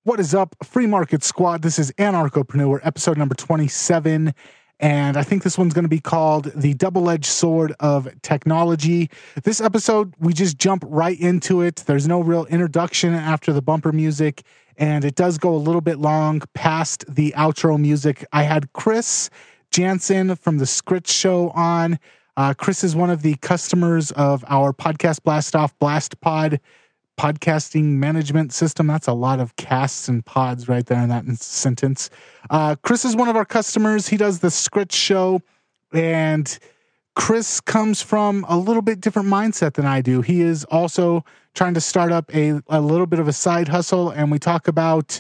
What is up, Free Market Squad? This is Anarchopreneur, episode number 27, and I think this one's going to be called The Double-Edged Sword of Technology. This episode, we just jump right into it. There's no real introduction after the bumper music, and it does go a little bit long past the outro music. I had Chris Jansen from the Scritch Show on. Chris is one of the customers of our Podcast Blast Off BlastPod podcasting management system. That's a lot of casts and pods right there in that sentence. Chris is one of our customers. He does the Scritch Show, and Chris comes from a little bit different mindset than I do. He is also trying to start up a little bit of a side hustle, and we talk about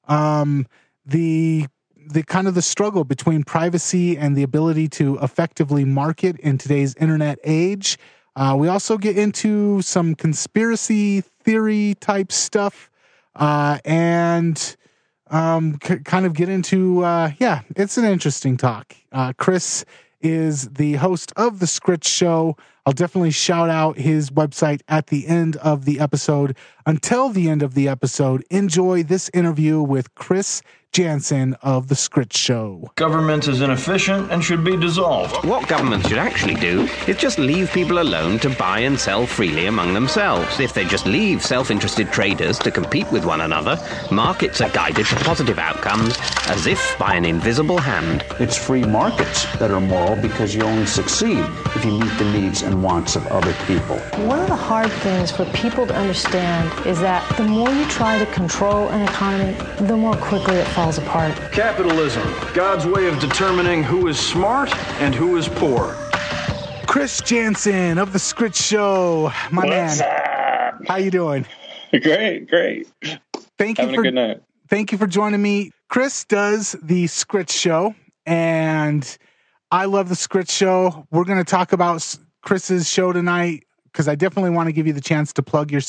the kind of the struggle between privacy and the ability to effectively market in today's internet age. We also get into some conspiracy theory type stuff, and kind of get into, it's an interesting talk. Chris is the host of the Scritch Show. I'll definitely shout out his website at the end of the episode. Until the end of the episode, enjoy this interview with Chris Jansen of the Scritch Show. Government is inefficient and should be dissolved. What government should actually do is just leave people alone to buy and sell freely among themselves. If they just leave self-interested traders to compete with one another, markets are guided to positive outcomes as if by an invisible hand. It's free markets that are moral because you only succeed if you meet the needs and wants of other people. One of the hard things for people to understand is that the more you try to control an economy, the more quickly it falls apart. Capitalism, God's way of determining who is smart and who is poor. Chris Jansen of the Scritch Show, my What's man. up? How you doing? Great. Having a good night. Thank you for joining me. Chris does the Scritch Show, and I love the Scritch Show. We're going to talk about Chris's show tonight because I definitely want to give you the chance to plug your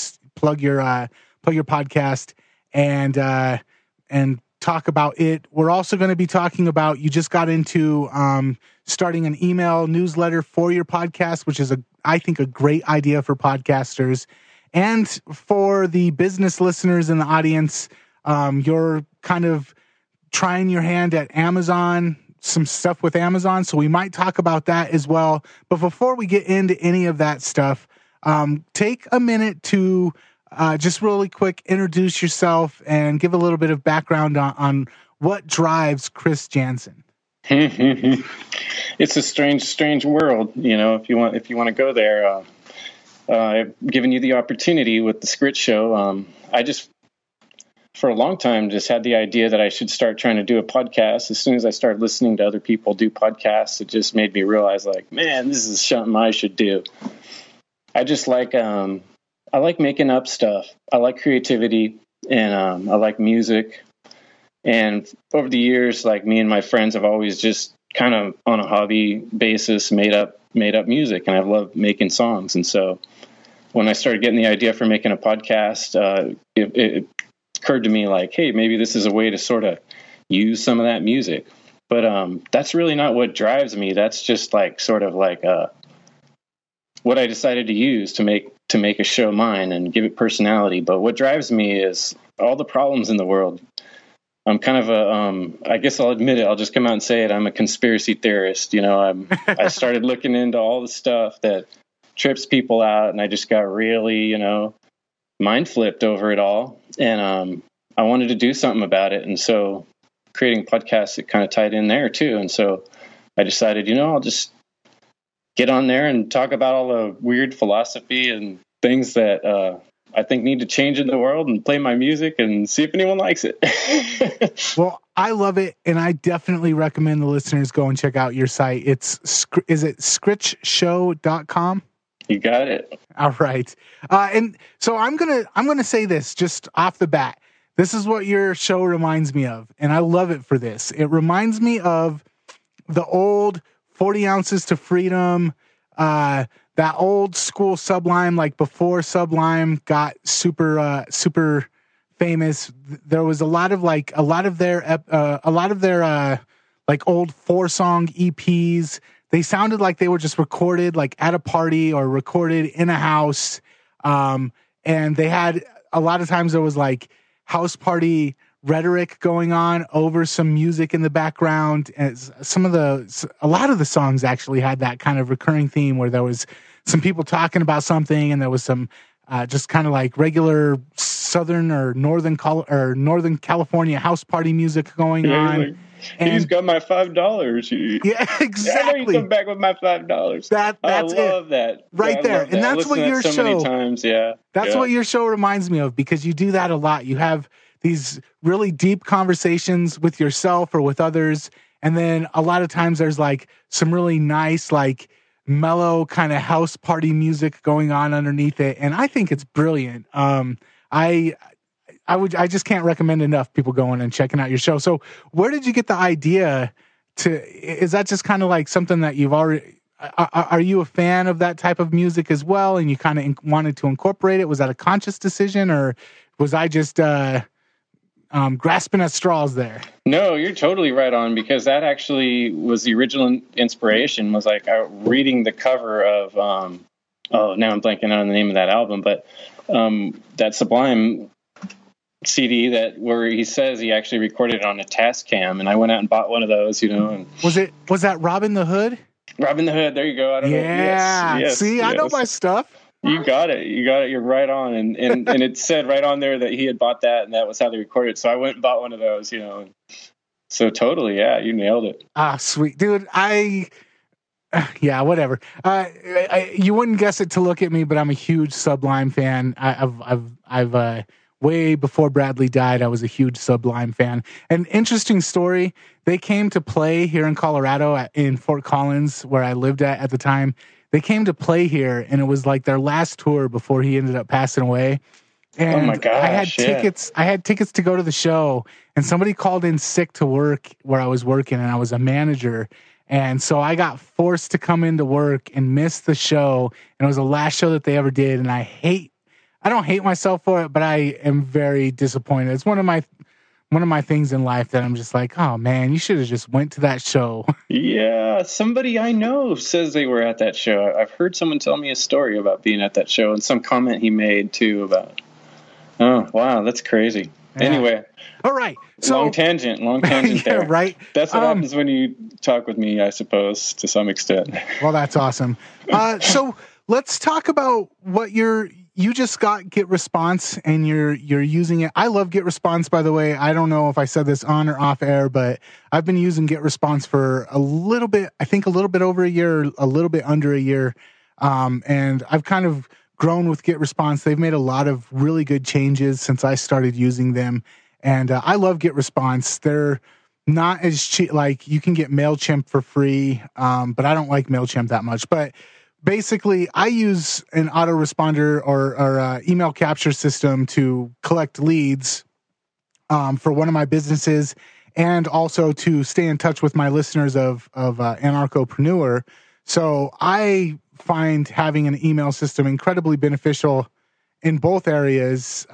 podcast and talk about it. We're also going to be talking about, you just got into starting an email newsletter for your podcast, which is I think a great idea for podcasters. And for the business listeners in the audience, you're kind of trying your hand at Amazon, some stuff with Amazon. So we might talk about that as well. But before we get into any of that stuff, take a minute to just really quick introduce yourself and give a little bit of background on what drives Chris Jansen. It's a strange world, you know. If you want to go there, I've given you the opportunity with the Scritch Show. I just, for a long time, just had the idea that I should start trying to do a podcast. As soon as I started listening to other people do podcasts, it just made me realize, like, man, this is something I should do. I just like, I like making up stuff. I like creativity, and I like music. And over the years, like, me and my friends have always just kind of on a hobby basis made up music, and I've loved making songs. And so when I started getting the idea for making a podcast, it occurred to me, like, hey, maybe this is a way to sort of use some of that music. But that's really not what drives me. That's just like sort of like what I decided to use to make a show mine and give it personality. But what drives me is all the problems in the world. I'm kind of I guess I'll admit it. I'll just come out and say it. I'm a conspiracy theorist. You know, I started looking into all the stuff that trips people out, and I just got really, you know, mind flipped over it all. And I wanted to do something about it. And so creating podcasts, it kind of tied in there too. And so I decided, you know, I'll just get on there and talk about all the weird philosophy and things that I think need to change in the world, and play my music and see if anyone likes it. Well, I love it, and I definitely recommend the listeners go and check out your site. Is it scritchshow.com? You got it. All right. And so I'm gonna say this just off the bat. This is what your show reminds me of, and I love it for this. It reminds me of the old 40 Ounces to Freedom, that old school Sublime, like before Sublime got super famous. There was a lot of their like old 4-song EPs. They sounded like they were just recorded like at a party or recorded in a house. And they had, a lot of times there was like house party rhetoric going on over some music in the background. And a lot of the songs actually had that kind of recurring theme where there was some people talking about something, and there was some just kind of like regular Southern or Northern California house party music going on. Like, he's got my $5. Yeah, exactly. I know you come back with my $5. That's I love that right there, and that's what your show. Many times, yeah. That's what your show reminds me of, because you do that a lot. You have these really deep conversations with yourself or with others, and then a lot of times there's like some really nice, like mellow kind of house party music going on underneath it, and I think it's brilliant. I just can't recommend enough people going and checking out your show. So where did you get the idea is that just kind of like something that you've already, are you a fan of that type of music as well, and you kind of wanted to incorporate it? Was that a conscious decision, or was I just grasping at straws there? No, you're totally right on, because that actually was the original inspiration, was like reading the cover of, now I'm blanking on the name of that album, but that Sublime CD where he says he actually recorded it on a Tascam, and I went out and bought one of those, And was that Robin the Hood? Robin the Hood, there you go. I don't know. Yes, see, I know my stuff. You got it. You're right on. And it said right on there that he had bought that, and that was how they recorded it. So I went and bought one of those, So totally, yeah, you nailed it. Ah, sweet. Dude, yeah, whatever. You wouldn't guess it to look at me, but I'm a huge Sublime fan. I've way before Bradley died, I was a huge Sublime fan. An interesting story, they came to play here in Colorado in Fort Collins, where I lived at the time. They came to play here, and it was like their last tour before he ended up passing away. And oh my gosh, I had tickets. I had tickets to go to the show, and somebody called in sick to work where I was working, and I was a manager. And so I got forced to come into work and miss the show. And it was the last show that they ever did. And I don't hate myself for it, but I am very disappointed. It's one of my things in life that I'm just like, oh man, you should have just went to that show. Yeah, somebody I know says they were at that show. I've heard someone tell me a story about being at that show, and some comment he made too about, oh wow, that's crazy. Yeah. Anyway. All right. So long tangent yeah, there. Right. That's what happens when you talk with me, I suppose, to some extent. Well, that's awesome. So let's talk about what you just got GetResponse, and you're using it. I love GetResponse, by the way. I don't know if I said this on or off air, but I've been using GetResponse for a little bit over a year, a little bit under a year. And I've kind of grown with GetResponse. They've made a lot of really good changes since I started using them. And I love GetResponse. They're not as cheap. Like, you can get MailChimp for free, but I don't like MailChimp that much. But basically, I use an autoresponder or email capture system to collect leads for one of my businesses, and also to stay in touch with my listeners of Anarchopreneur. So I find having an email system incredibly beneficial in both areas.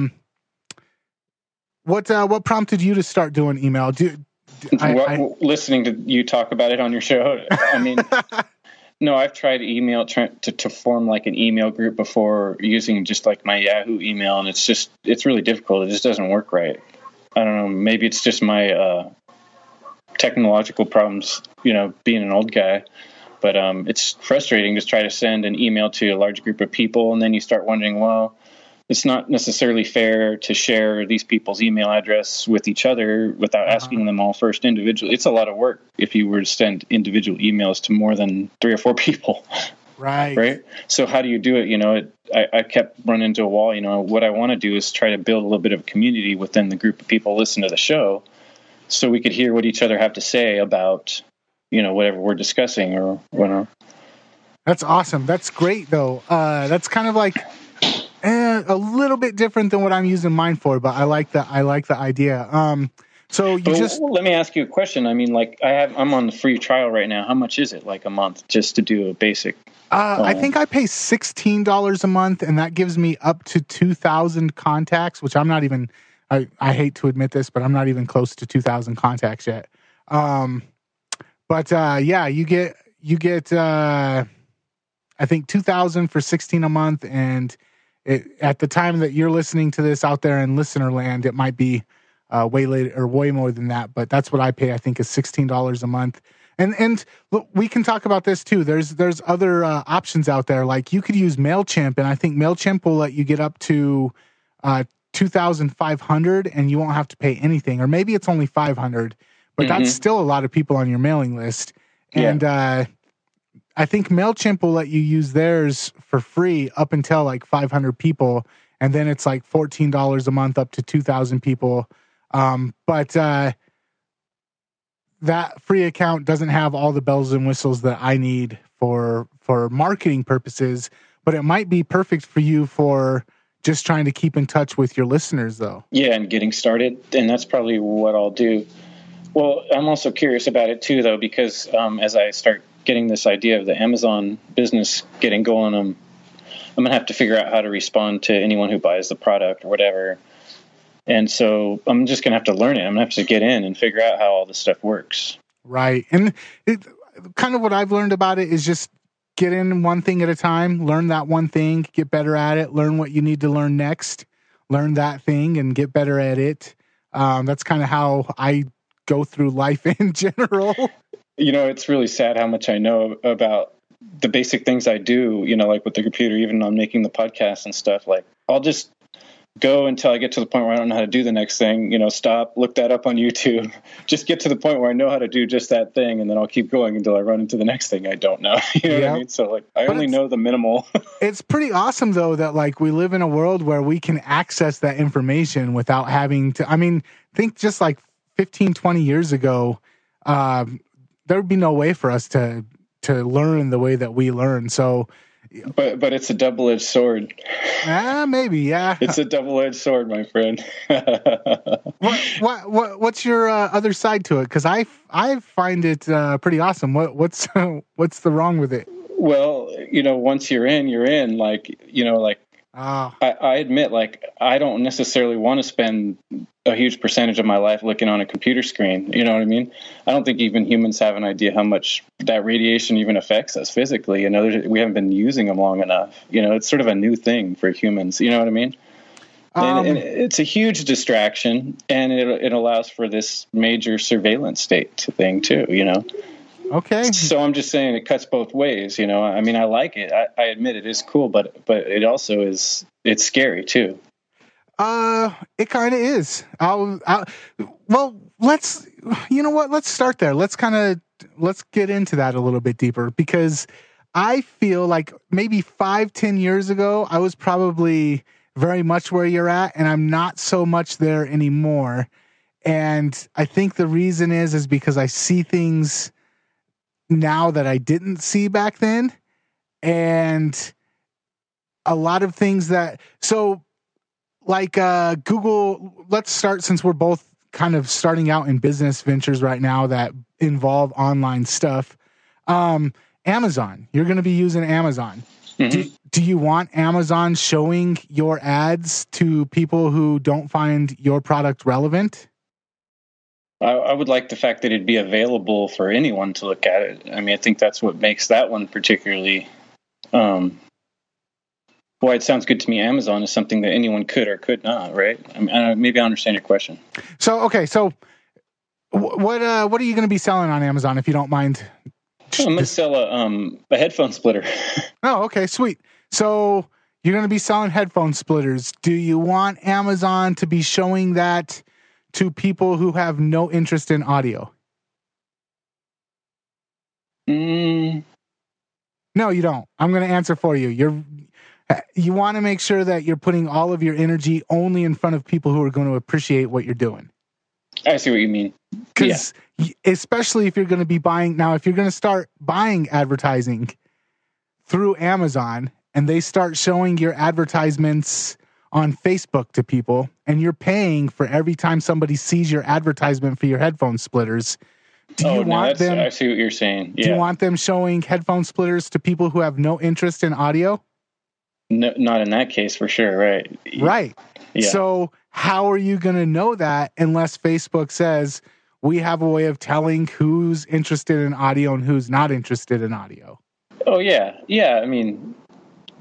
What prompted you to start doing email? Listening to you talk about it on your show. I mean, no, I've tried email to form like an email group before, using just like my Yahoo email, and it's really difficult. It just doesn't work right. I don't know. Maybe it's just my technological problems, being an old guy. But it's frustrating to try to send an email to a large group of people, and then you start wondering, well, it's not necessarily fair to share these people's email address with each other without asking them all first individually. It's a lot of work if you were to send individual emails to more than 3 or 4 people. Right. So how do you do it? I kept running into a wall. What I want to do is try to build a little bit of community within the group of people listening to the show, so we could hear what each other have to say about, whatever we're discussing or whatnot. That's awesome. That's great, though. That's kind of like a little bit different than what I'm using mine for, but I like the idea. Let me ask you a question. I mean, like, I'm on the free trial right now. How much is it, like, a month, just to do a basic? I think I pay $16 a month, and that gives me up to 2,000 contacts, which I'm not even. I hate to admit this, but I'm not even close to 2,000 contacts yet. Yeah, you get I think 2,000 for $16 a month, and at the time that you're listening to this out there in listener land, it might be way later or way more than that. But that's what I pay. I think is $16 a month. And look, we can talk about this too. There's other options out there. Like you could use MailChimp, and I think MailChimp will let you get up to 2,500, and you won't have to pay anything. Or maybe it's only 500, but that's still a lot of people on your mailing list. And I think MailChimp will let you use theirs for free up until like 500 people. And then it's like $14 a month up to 2,000 people. But that free account doesn't have all the bells and whistles that I need for marketing purposes, but it might be perfect for you for just trying to keep in touch with your listeners though. Yeah. And getting started. And that's probably what I'll do. Well, I'm also curious about it too, though, because as I start getting this idea of the Amazon business getting going, I'm going to have to figure out how to respond to anyone who buys the product or whatever. And so I'm just going to have to learn it. I'm going to have to get in and figure out how all this stuff works. Right. And kind of what I've learned about it is just get in one thing at a time, learn that one thing, get better at it, learn what you need to learn next, learn that thing and get better at it. That's kind of how I go through life in general. You know, it's really sad how much I know about the basic things I do, you know, like with the computer, even on making the podcast and stuff. Like I'll just go until I get to the point where I don't know how to do the next thing, you know, stop, look that up on YouTube, just get to the point where I know how to do just that thing. And then I'll keep going until I run into the next thing I don't know. You know what I mean? So like, I only know the minimal. It's pretty awesome though, that like we live in a world where we can access that information without having to, I mean, think just like 15, 20 years ago, there would be no way for us to learn the way that we learn. So, but it's a double-edged sword. Maybe, yeah. It's a double-edged sword, my friend. What's your other side to it? Because I find it pretty awesome. What's the wrong with it? Well, you know, once you're in. Like, you know, like I admit, like I don't necessarily want to spend a huge percentage of my life looking on a computer screen. You know what I mean? I don't think even humans have an idea how much that radiation even affects us physically. You know, we haven't been using them long enough. You know, it's sort of a new thing for humans. You know what I mean? And it's a huge distraction, and it allows for this major surveillance state thing too. You know? Okay. So I'm just saying it cuts both ways. You know, I mean, I like it. I admit it is cool, but it also it's scary too. It kind of is. Well, you know what? Let's start there. Let's get into that a little bit deeper, because I feel like maybe 5-10 years ago, I was probably very much where you're at, and I'm not so much there anymore. And I think the reason is because I see things now that I didn't see back then. And a lot of things like Google, let's start, since we're both kind of starting out in business ventures right now that involve online stuff. Amazon, you're going to be using Amazon. Mm-hmm. Do you want Amazon showing your ads to people who don't find your product relevant? I would like the fact that it'd be available for anyone to look at it. I mean, I think that's what makes that one particularly, why it sounds good to me. Amazon is something that anyone could or could not, right? I mean, maybe I understand your question. So, okay. So what are you going to be selling on Amazon, if you don't mind? I'm going to sell a headphone splitter. Oh, okay. Sweet. So you're going to be selling headphone splitters. Do you want Amazon to be showing that to people who have no interest in audio? No, you don't. I'm going to answer for you. You want to make sure that you're putting all of your energy only in front of people who are going to appreciate what you're doing. I see what you mean. Because especially if you're going to be buying, now if you're going to start buying advertising through Amazon and they start showing your advertisements on Facebook to people, and you're paying for every time somebody sees your advertisement for your headphone splitters, do you want them? I see what you're saying. Yeah. Do you want them showing headphone splitters to people who have no interest in audio? No, not in that case, for sure. Right. Right. Yeah. So how are you going to know that unless Facebook says we have a way of telling who's interested in audio and who's not interested in audio? Oh yeah. Yeah. I mean,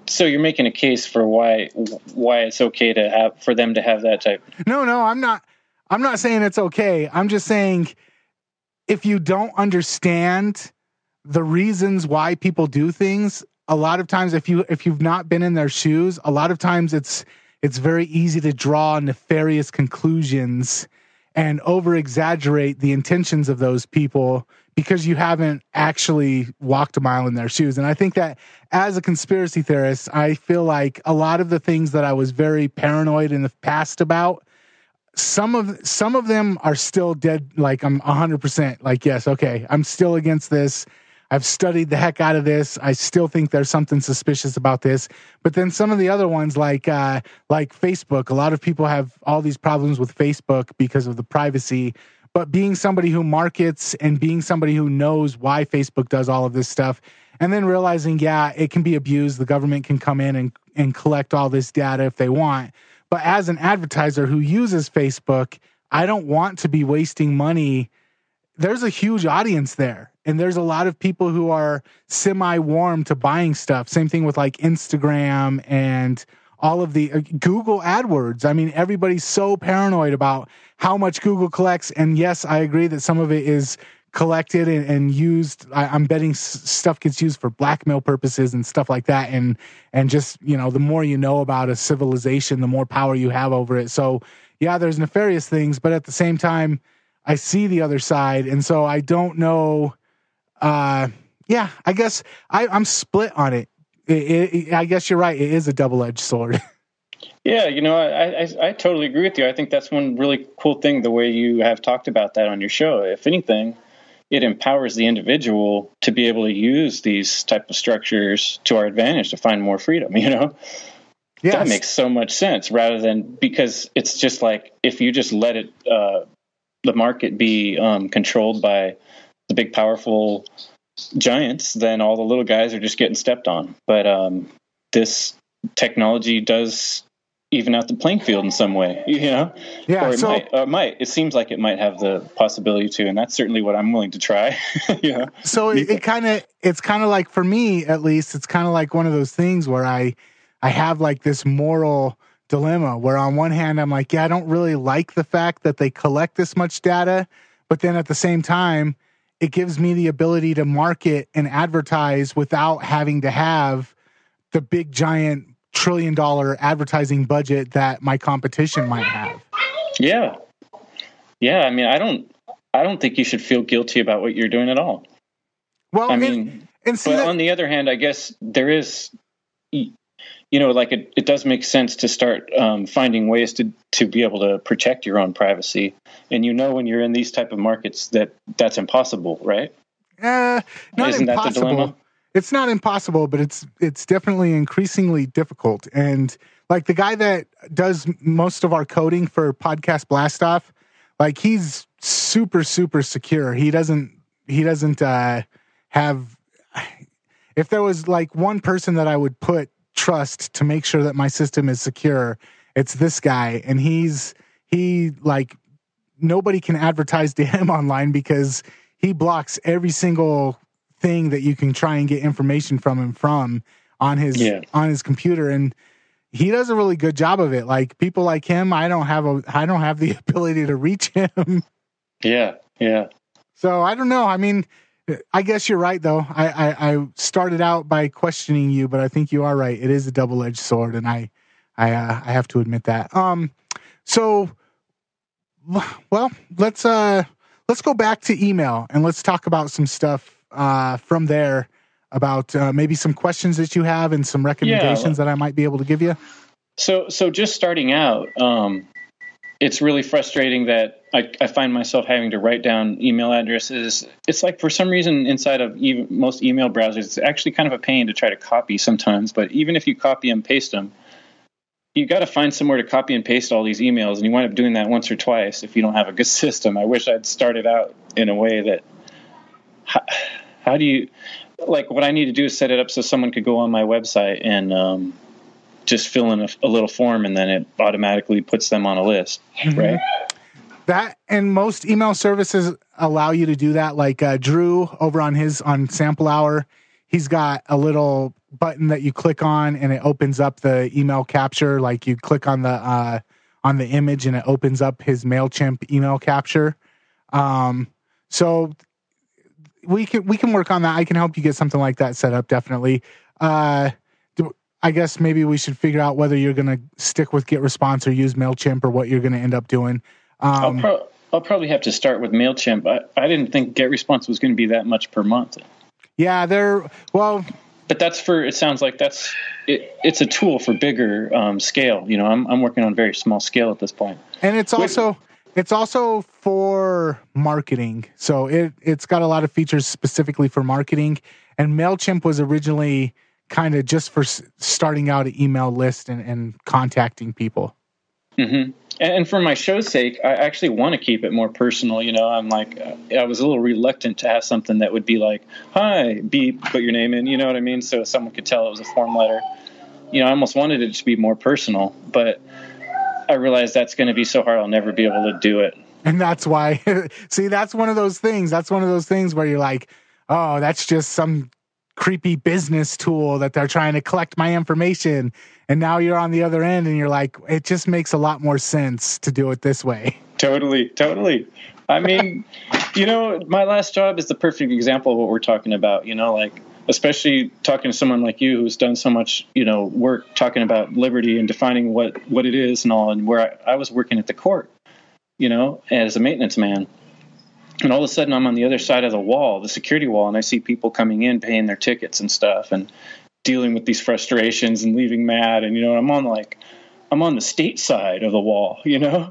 So you're making a case for why it's okay for them to have that type. No, I'm not saying it's okay. I'm just saying if you don't understand the reasons why people do things, a lot of times if you've not been in their shoes, a lot of times it's very easy to draw nefarious conclusions and over-exaggerate the intentions of those people because you haven't actually walked a mile in their shoes. And I think that as a conspiracy theorist, I feel like a lot of the things that I was very paranoid in the past about, some of them are still dead. Like I'm 100% like, yes, okay, I'm still against this. I've studied the heck out of this. I still think there's something suspicious about this. But then some of the other ones, like Facebook, a lot of people have all these problems with Facebook because of the privacy. But being somebody who markets and being somebody who knows why Facebook does all of this stuff, and then realizing, yeah, it can be abused. The government can come in and collect all this data if they want. But as an advertiser who uses Facebook, I don't want to be wasting money. There's a huge audience there. And there's a lot of people who are semi-warm to buying stuff. Same thing with like Instagram and all of the Google AdWords. I mean, everybody's so paranoid about how much Google collects. And yes, I agree that some of it is collected and used. I'm betting stuff gets used for blackmail purposes and stuff like that. And just, the more you know about a civilization, the more power you have over it. So yeah, there's nefarious things, but at the same time, I see the other side. And so I don't know. I guess I'm split on it. I guess you're right. It is a double-edged sword. Yeah, I totally agree with you. I think that's one really cool thing, the way you have talked about that on your show. If anything, it empowers the individual to be able to use these type of structures to our advantage to find more freedom, Yes. That makes so much sense, rather than, because it's just like, if you just let it, the market be controlled by the big, powerful giants, then all the little guys are just getting stepped on. But this technology does even out the playing field in some way, Yeah. Or it might. It seems like it might have the possibility to, and that's certainly what I'm willing to try. So it's kind of like, for me at least, it's kind of like one of those things where I have like this moral dilemma where on one hand I'm like, yeah, I don't really like the fact that they collect this much data, but then at the same time, it gives me the ability to market and advertise without having to have the big giant $1 trillion advertising budget that my competition might have. Yeah. Yeah. I mean, I don't think you should feel guilty about what you're doing at all. Well, on the other hand, I guess there is, it does make sense to start finding ways to be able to protect your own privacy. And when you're in these type of markets that's impossible, right? Not Isn't impossible. That the dilemma? It's not impossible, but it's definitely increasingly difficult. And like the guy that does most of our coding for Podcast Blastoff, like he's super, super secure. He doesn't have, if there was like one person that I would put trust to make sure that my system is secure, it's this guy. And he like nobody can advertise to him online because he blocks every single thing that you can try and get information from him on his computer. And he does a really good job of it. Like people like him, I don't have the ability to reach him. Yeah. Yeah. So I don't know. I mean, I guess you're right though. I started out by questioning you, but I think you are right. It is a double-edged sword. And I have to admit that. So, well, let's go back to email and let's talk about some stuff from there about maybe some questions that you have and some recommendations that I might be able to give you. So just starting out, it's really frustrating that I find myself having to write down email addresses. It's like for some reason inside of most email browsers, it's actually kind of a pain to try to copy sometimes. But even if you copy and paste them, you got to find somewhere to copy and paste all these emails, and you wind up doing that once or twice if you don't have a good system. I wish I'd started out in a way that how do you, like, what I need to do is set it up so someone could go on my website and just fill in a little form, and then it automatically puts them on a list, right? That, and most email services allow you to do that. Like Drew over on Sample Hour, he's got a little button that you click on and it opens up the email capture. Like you click on the image and it opens up his MailChimp email capture. So we can work on that. I can help you get something like that set up. Definitely. I guess maybe we should figure out whether you're going to stick with GetResponse or use MailChimp or what you're going to end up doing. I'll probably have to start with MailChimp. I didn't think GetResponse was going to be that much per month. Yeah, but it sounds like it's a tool for bigger scale. You know, I'm working on very small scale at this point. And it's also for marketing. So it's got a lot of features specifically for marketing. And MailChimp was originally kind of just for starting out an email list and contacting people. Mm-hmm. And for my show's sake, I actually want to keep it more personal. You know, I'm like, I was a little reluctant to have something that would be like, hi, beep, put your name in, you know what I mean? So someone could tell it was a form letter. You know, I almost wanted it to be more personal, but I realized that's going to be so hard, I'll never be able to do it. And that's why, see, that's one of those things. That's one of those things where you're like, oh, that's just some creepy business tool that they're trying to collect my information. And now you're on the other end and you're like, it just makes a lot more sense to do it this way. Totally. I mean, you know, my last job is the perfect example of what we're talking about, you know, like, especially talking to someone like you who's done so much, you know, work talking about liberty and defining what it is and all, and where I was working at the court, you know, as a maintenance man. And all of a sudden I'm on the other side of the wall, the security wall, and I see people coming in, paying their tickets and stuff and dealing with these frustrations and leaving mad. And, you know, I'm on the state side of the wall, you know?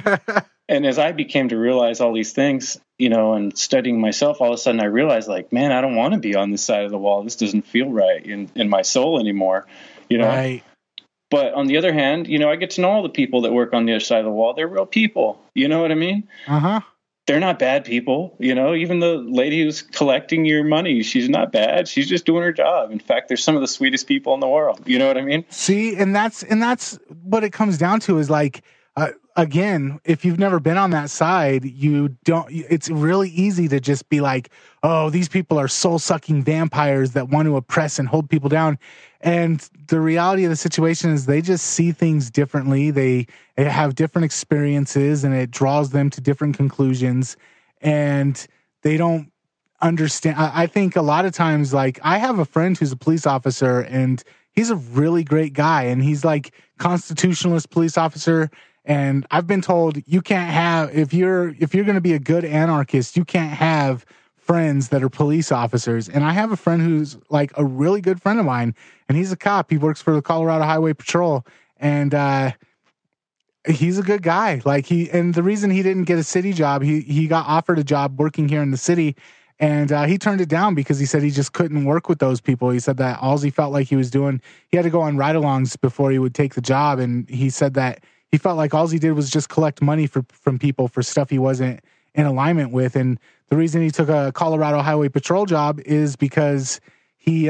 And as I became to realize all these things, you know, and studying myself, all of a sudden I realized, like, man, I don't want to be on this side of the wall. This doesn't feel right in my soul anymore, you know? Right. But on the other hand, you know, I get to know all the people that work on the other side of the wall. They're real people. You know what I mean? Uh-huh. They're not bad people. You know, even the lady who's collecting your money, she's not bad. She's just doing her job. In fact, they're some of the sweetest people in the world. You know what I mean? See, and that's what it comes down to is like, again, if you've never been on that side, it's really easy to just be like, oh, these people are soul-sucking vampires that want to oppress and hold people down. And the reality of the situation is they just see things differently. They have different experiences and it draws them to different conclusions, and they don't understand. I think a lot of times, like, I have a friend who's a police officer and he's a really great guy, and he's like constitutionalist police officer. And I've been told you can't have, if you're going to be a good anarchist, you can't have friends that are police officers. And I have a friend who's like a really good friend of mine, and he's a cop. He works for the Colorado Highway Patrol, and he's a good guy. And the reason he didn't get a city job, he got offered a job working here in the city, and he turned it down because he said he just couldn't work with those people. He said that all he felt like he was doing, he had to go on ride-alongs before he would take the job, and he said that he felt like all he did was just collect money from people for stuff he wasn't in alignment with. And the reason he took a Colorado Highway Patrol job is because he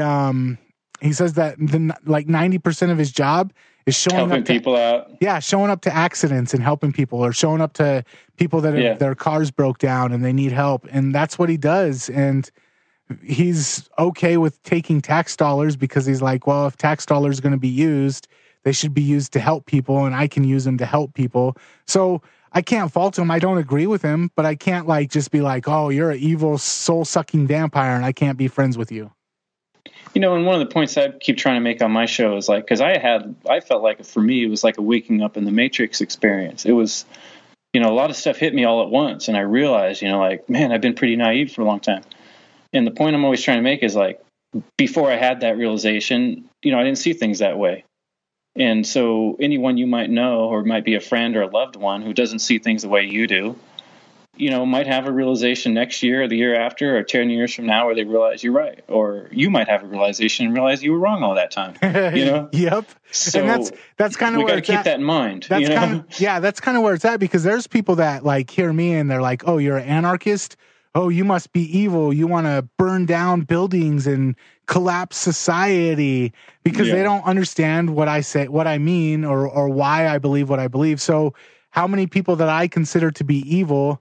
says that 90% of his job is helping people out. Yeah, showing up to accidents and helping people, or showing up to people that their cars broke down and they need help. And that's what he does. And he's okay with taking tax dollars because he's like, well, if tax dollars are going to be used, they should be used to help people, and I can use them to help people. So I can't fault him. I don't agree with him, but I can't just be like, oh, you're an evil soul-sucking vampire and I can't be friends with you. You know, and one of the points I keep trying to make on my show is like, because I felt like for me, it was like a waking up in the Matrix experience. It was, you know, a lot of stuff hit me all at once. And I realized, you know, like, man, I've been pretty naive for a long time. And the point I'm always trying to make is like, before I had that realization, you know, I didn't see things that way. And so anyone you might know, or might be a friend or a loved one who doesn't see things the way you do, you know, might have a realization next year or the year after or 10 years from now where they realize you're right. Or you might have a realization and realize you were wrong all that time, you know? Yep. So and that's kind of where we got to keep that in mind. That's that's kind of where it's at, because there's people that like hear me and they're like, oh, you're an anarchist? Oh, you must be evil. You want to burn down buildings and collapse society, because they don't understand what I say, what I mean, or why I believe what I believe. So how many people that I consider to be evil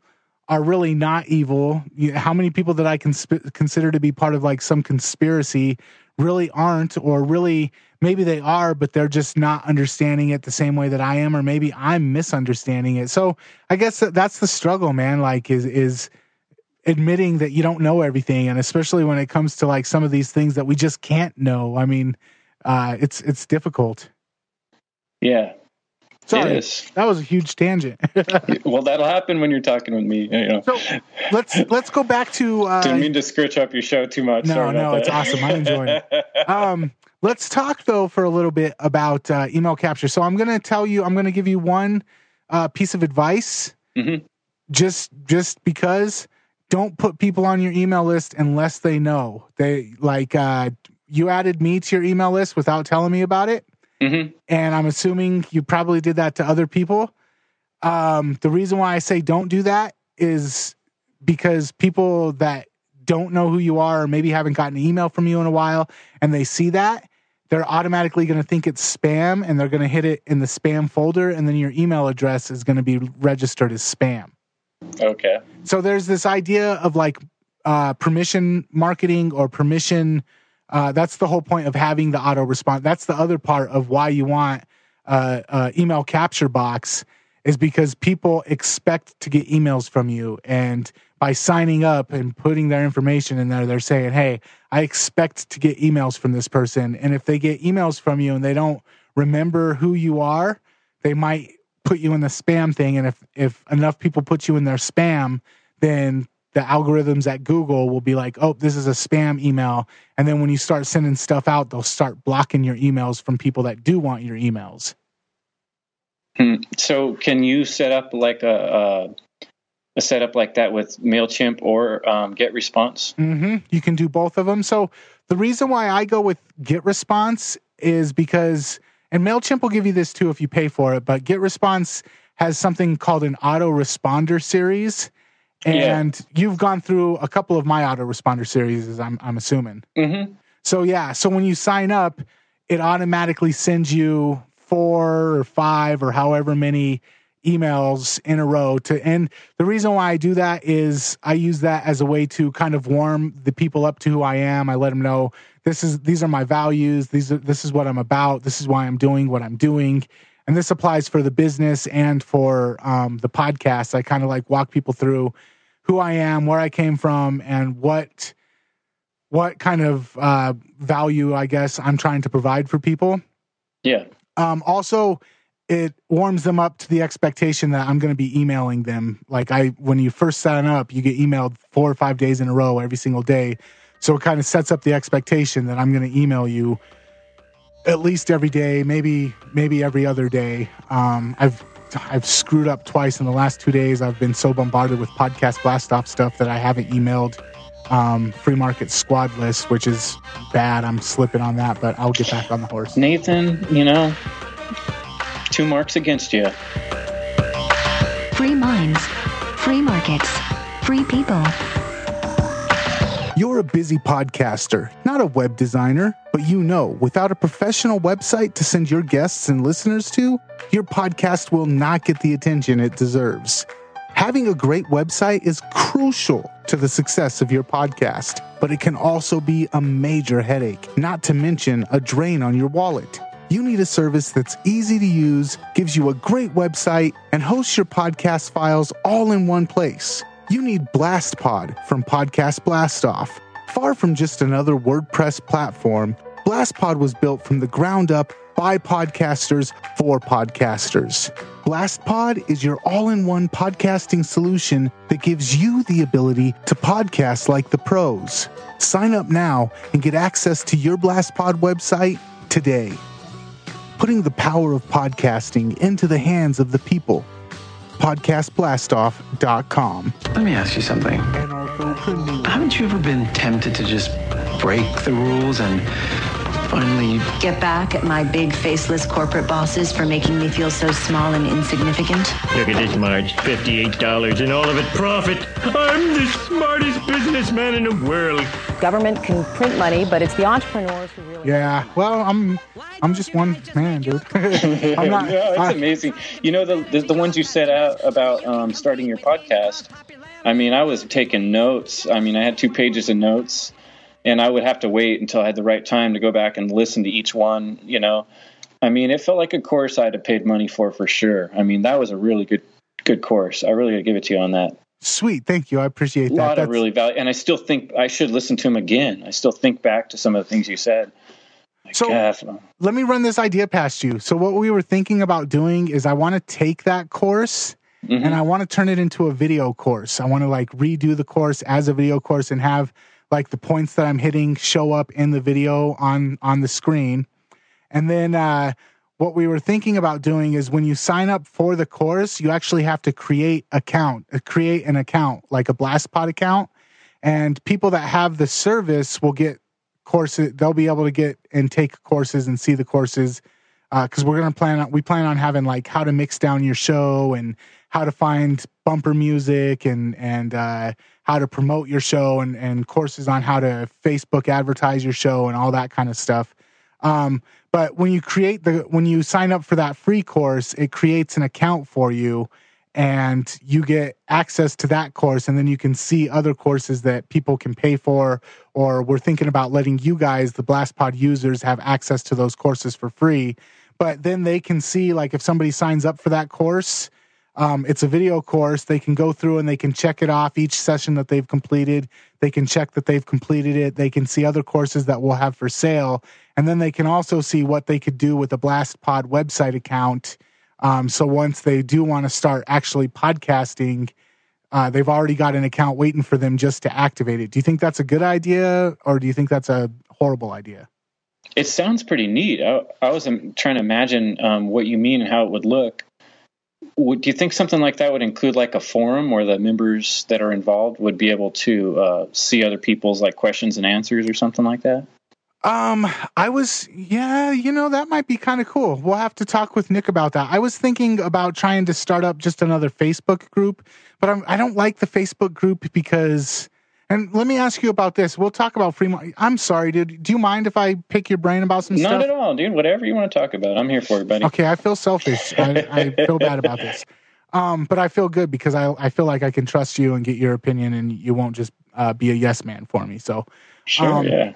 are really not evil. How many people that I can consider to be part of like some conspiracy really aren't, or really maybe they are, but they're just not understanding it the same way that I am, or maybe I'm misunderstanding it. So I guess that's the struggle, man. Like is admitting that you don't know everything, and especially when it comes to like some of these things that we just can't know. I mean, it's difficult. Yeah. Sorry, that was a huge tangent. Well, that'll happen when you're talking with me. You know. So let's go back to. Didn't mean to scritch up your show too much. No, it's awesome. I'm enjoying it. Let's talk though for a little bit about email capture. So I'm going to give you one piece of advice. Mm-hmm. Just because, don't put people on your email list unless they know. They like you added me to your email list without telling me about it. Mm-hmm. And I'm assuming you probably did that to other people. The reason why I say don't do that is because people that don't know who you are, or maybe haven't gotten an email from you in a while, and they see that, they're automatically going to think it's spam, and they're going to hit it in the spam folder, and then your email address is going to be registered as spam. Okay. So there's this idea of like permission marketing or permission. That's the whole point of having the auto response. That's the other part of why you want email capture box, is because people expect to get emails from you. And by signing up and putting their information in there, they're saying, hey, I expect to get emails from this person. And if they get emails from you and they don't remember who you are, they might put you in the spam thing. And if enough people put you in their spam, then the algorithms at Google will be like, oh, this is a spam email. And then when you start sending stuff out, they'll start blocking your emails from people that do want your emails. So can you set up like a setup like that with MailChimp or GetResponse? Mm-hmm. You can do both of them. So the reason why I go with GetResponse is because, and MailChimp will give you this too if you pay for it, but GetResponse has something called an autoresponder series. And you've gone through a couple of my autoresponder series, I'm assuming. Mm-hmm. So yeah, so when you sign up, it automatically sends you 4 or 5 or however many emails in a row and the reason why I do that is I use that as a way to kind of warm the people up to who I am. I let them know these are my values. This is what I'm about. This is why I'm doing what I'm doing. And this applies for the business and for the podcast. I kind of like walk people through who I am, where I came from, and what kind of value, I guess, I'm trying to provide for people. Yeah. Also, it warms them up to the expectation that I'm going to be emailing them. Like when you first sign up, you get emailed 4 or 5 days in a row every single day. So it kind of sets up the expectation that I'm going to email you at least every day, maybe every other day. I've screwed up twice in the last 2 days. I've been so bombarded with Podcast Blast Off stuff that I haven't emailed Free Market Squad List, which is bad. I'm slipping on that, but I'll get back on the horse. Nathan, 2 marks against you. Free minds, free markets, free people. You're a busy podcaster, not a web designer, but without a professional website to send your guests and listeners to, your podcast will not get the attention it deserves. Having a great website is crucial to the success of your podcast, but it can also be a major headache, not to mention a drain on your wallet. You need a service that's easy to use, gives you a great website, and hosts your podcast files all in one place. You need BlastPod from Podcast Blast Off. Far from just another WordPress platform, BlastPod was built from the ground up by podcasters for podcasters. BlastPod is your all-in-one podcasting solution that gives you the ability to podcast like the pros. Sign up now and get access to your BlastPod website today. Putting the power of podcasting into the hands of the people. PodcastBlastoff.com. Let me ask you something. Haven't you ever been tempted to just break the rules and finally Get back at my big faceless corporate bosses for making me feel so small and insignificant? Look at this, Marge. $58 and all of it profit. I'm the smartest businessman in the world. Government can print money, but it's the entrepreneurs who really... Yeah, well, I'm just one man, dude. I'm not. It's amazing. The ones you set out about starting your podcast. I mean, I was taking notes. I mean, I had 2 pages of notes, and I would have to wait until I had the right time to go back and listen to each one, you know. I mean, it felt like a course I'd have paid money for sure. I mean, that was a really good course. I really got to give it to you on that. Sweet. Thank you. I appreciate that. A lot of really value. And I still think I should listen to him again. I still think back to some of the things you said. Let me run this idea past you. So what we were thinking about doing is I want to take that course and I want to turn it into a video course. I want to like redo the course as a video course and have like the points that I'm hitting show up in the video on the screen. And then what we were thinking about doing is when you sign up for the course, you actually have to create an account, like a BlastPod account. And people that have the service will get courses. They'll be able to get and take courses and see the courses. Cause we plan on having like how to mix down your show and how to find bumper music and how to promote your show and courses on how to Facebook advertise your show and all that kind of stuff. But when you sign up for that free course, it creates an account for you and you get access to that course. And then you can see other courses that people can pay for, or we're thinking about letting you guys, the BlastPod users, have access to those courses for free. But then they can see, like, if somebody signs up for that course, it's a video course. They can go through and they can check it off each session that they've completed. They can check that they've completed it. They can see other courses that we'll have for sale. And then they can also see what they could do with a BlastPod website account. So once they do want to start actually podcasting, they've already got an account waiting for them just to activate it. Do you think that's a good idea, or do you think that's a horrible idea? It sounds pretty neat. I was trying to imagine what you mean and how it would look. Do you think something like that would include like a forum where the members that are involved would be able to see other people's like questions and answers or something like that? That might be kind of cool. We'll have to talk with Nick about that. I was thinking about trying to start up just another Facebook group, but I don't like the Facebook group because, and let me ask you about this. We'll talk about free market. I'm sorry, dude. Do you mind if I pick your brain about some stuff? Not at all, dude. Whatever you want to talk about. I'm here for it, buddy. Okay. I feel selfish. I feel bad about this. But I feel good because I feel like I can trust you and get your opinion and you won't just be a yes man for me. So sure. Yeah.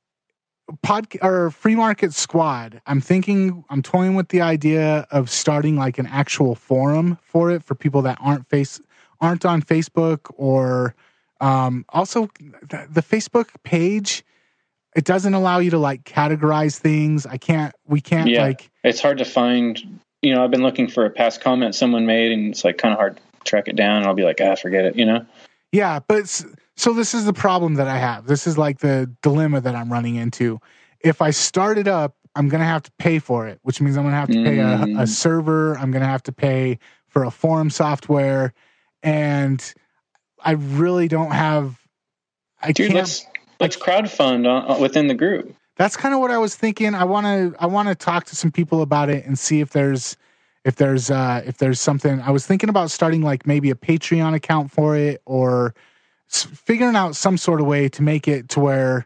Free Market Squad. I'm toying with the idea of starting like an actual forum for it for people that aren't on Facebook, or also the Facebook page. It doesn't allow you to like categorize things. We can't like. It's hard to find. You know, I've been looking for a past comment someone made, and it's like kind of hard to track it down. And I'll be like, forget it. You know. Yeah, but. So this is the problem that I have. This is like the dilemma that I'm running into. If I start it up, I'm going to have to pay for it, which means I'm going to have to pay a server. I'm going to have to pay for a forum software. And I really don't have... Let's crowdfund within the group. That's kind of what I was thinking. I want to talk to some people about it and see if there's something. I was thinking about starting like maybe a Patreon account for it, or figuring out some sort of way to make it to where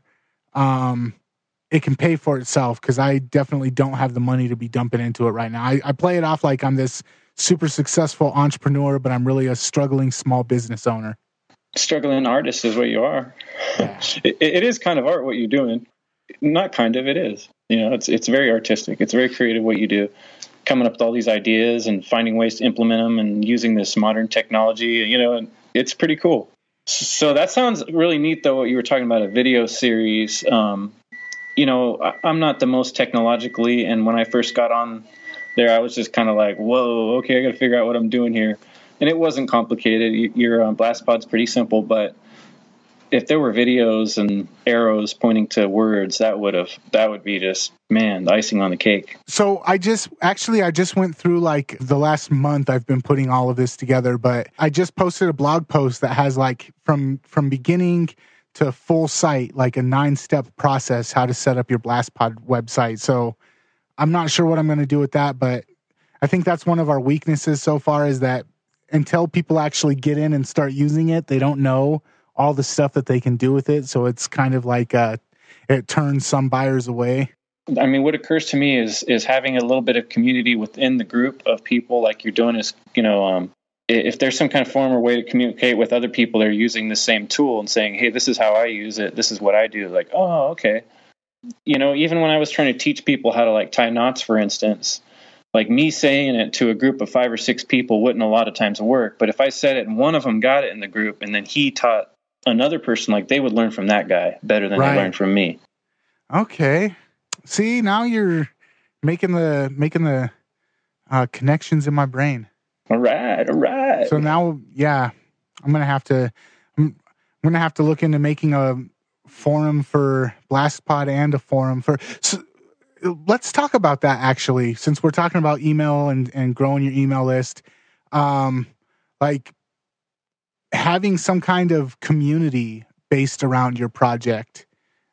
it can pay for itself, because I definitely don't have the money to be dumping into it right now. I play it off like I'm this super successful entrepreneur, but I'm really a struggling small business owner. Struggling artist is what you are. Yeah. It is kind of art what you're doing. Not kind of, it is. You know, it's very artistic. It's very creative what you do. Coming up with all these ideas and finding ways to implement them and using this modern technology, you know, and it's pretty cool. So that sounds really neat, though, what you were talking about, a video series. You know, I'm not the most technologically, and when I first got on there, I was just kind of like, whoa, okay, I got to figure out what I'm doing here. And it wasn't complicated. Your BlastPod's pretty simple, but if there were videos and arrows pointing to words, that would be just, man, the icing on the cake. So I just went through like the last month I've been putting all of this together, but I just posted a blog post that has like from beginning to full site, like a 9-step process, how to set up your BlastPod website. So I'm not sure what I'm going to do with that, but I think that's one of our weaknesses so far, is that until people actually get in and start using it, they don't know all the stuff that they can do with it. So it's kind of like it turns some buyers away. I mean, what occurs to me is having a little bit of community within the group of people, like you're doing, is, you know, if there's some kind of form or way to communicate with other people that are using the same tool and saying, hey, this is how I use it, this is what I do, like, oh, okay. You know, even when I was trying to teach people how to like tie knots, for instance, like me saying it to a group of 5 or 6 people wouldn't a lot of times work. But if I said it and one of them got it in the group and then he taught another person, like they would learn from that guy better than they learned from me. Okay. See, now you're making the connections in my brain. All right. So now, yeah, I'm gonna have to look into making a forum for BlastPod and a forum for. So let's talk about that actually, since we're talking about email and growing your email list. Like having some kind of community based around your project.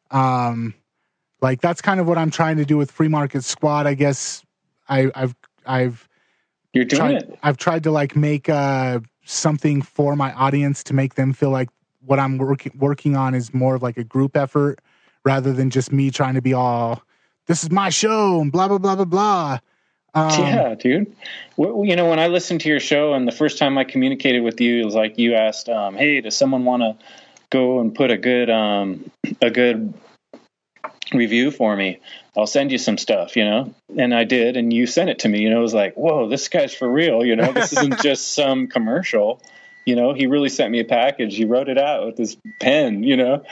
Like that's kind of what I'm trying to do with Free Market Squad. I guess I've You're doing it. I've tried to like make something for my audience to make them feel like what I'm working on is more of like a group effort rather than just me trying to be all, this is my show and blah, blah, blah, blah, blah. Yeah, dude. You know, when I listened to your show and the first time I communicated with you, it was like you asked, hey, does someone want to go and put a good review for me? I'll send you some stuff, you know? And I did, and you sent it to me, you know? It was like, whoa, this guy's for real, you know? This isn't just some commercial, you know? He really sent me a package. He wrote it out with his pen, you know?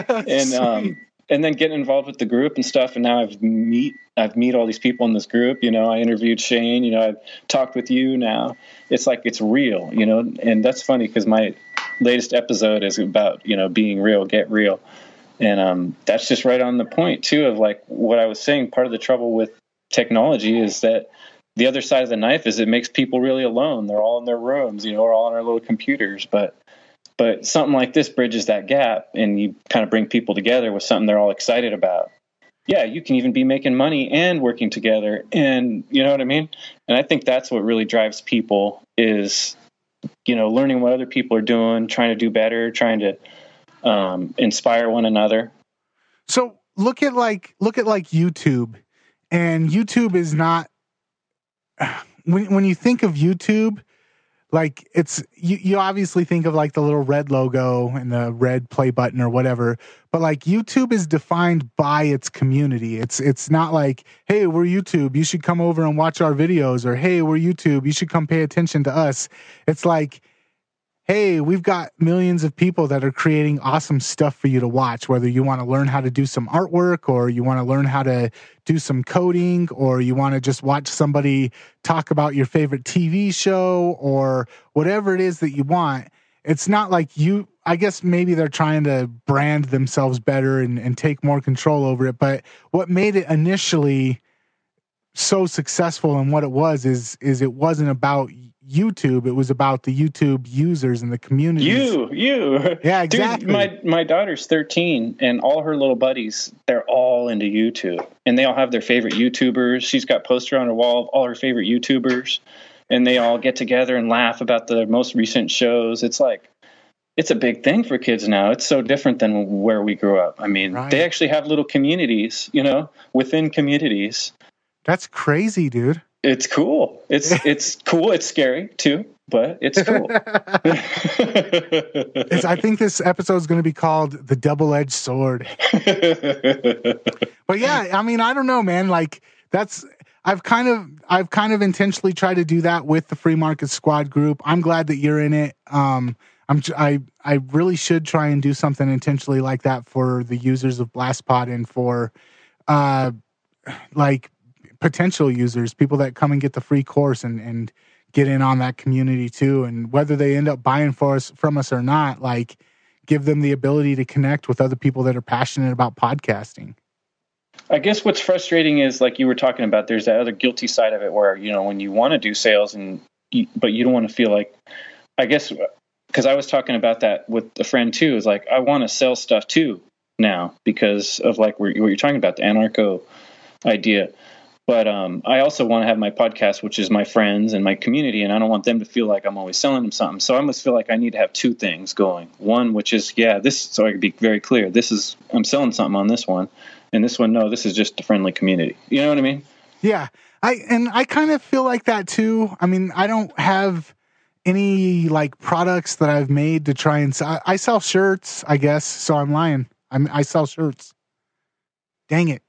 And then getting involved with the group and stuff, and now I've meet all these people in this group, you know? I interviewed Shane, you know? I've talked with you now. It's like, it's real, you know? And that's funny because my latest episode is about, you know, being real, get real. And that's just right on the point, too, of like what I was saying. Part of the trouble with technology is that the other side of the knife is it makes people really alone. They're all in their rooms, you know, or all on their little computers. But something like this bridges that gap, and you kind of bring people together with something they're all excited about. Yeah, you can even be making money and working together. And you know what I mean? And I think that's what really drives people is, you know, learning what other people are doing, trying to do better, trying to inspire one another. So look at like YouTube, and YouTube is not when you think of YouTube, like it's you obviously think of like the little red logo and the red play button or whatever, but like YouTube is defined by its community. It's not like, hey, we're YouTube, you should come over and watch our videos, or hey, we're YouTube, you should come pay attention to us. It's like, hey, we've got millions of people that are creating awesome stuff for you to watch, whether you want to learn how to do some artwork, or you want to learn how to do some coding, or you want to just watch somebody talk about your favorite TV show, or whatever it is that you want. It's not like I guess maybe they're trying to brand themselves better and take more control over it. But what made it initially so successful and what it was is it wasn't about YouTube. It was about the YouTube users and the community. You. Yeah, exactly. Dude, my daughter's 13 and all her little buddies, they're all into YouTube. And they all have their favorite YouTubers. She's got poster on her wall of all her favorite YouTubers. And they all get together and laugh about the most recent shows. It's like, it's a big thing for kids now. It's so different than where we grew up. I mean, They actually have little communities, you know, within communities. That's crazy, dude. It's cool. It's cool. It's scary too, but it's cool. I think this episode is going to be called The Double-Edged Sword. But yeah, I mean, I don't know, man. Like I've kind of intentionally tried to do that with the Free Market Squad group. I'm glad that you're in it. I really should try and do something intentionally like that for the users of BlastPod and for like potential users, people that come and get the free course and get in on that community too. And whether they end up buying from us or not, like give them the ability to connect with other people that are passionate about podcasting. I guess what's frustrating is, like you were talking about, there's that other guilty side of it where, you know, when you want to do sales but you don't want to feel like, I guess, because I was talking about that with a friend too, is like, I want to sell stuff too now because of like what you're talking about, the anarcho idea. But I also want to have my podcast, which is my friends and my community, and I don't want them to feel like I'm always selling them something. So I must feel like I need to have two things going. One, which is, so I can be very clear, I'm selling something on this one, and this one, no, this is just a friendly community. You know what I mean? Yeah. I kind of feel like that too. I mean, I don't have any like products that I've made to try and sell? I sell shirts, I guess. So I'm lying. I sell shirts. Dang it.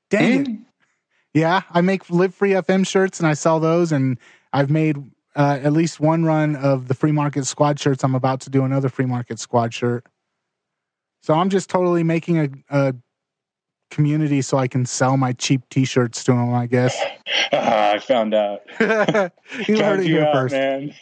Yeah, I make Live Free FM shirts and I sell those, and I've made at least one run of the Free Market Squad shirts. I'm about to do another Free Market Squad shirt. So I'm just totally making a community so I can sell my cheap t-shirts to them, I guess. I found out. You heard it here first. Man.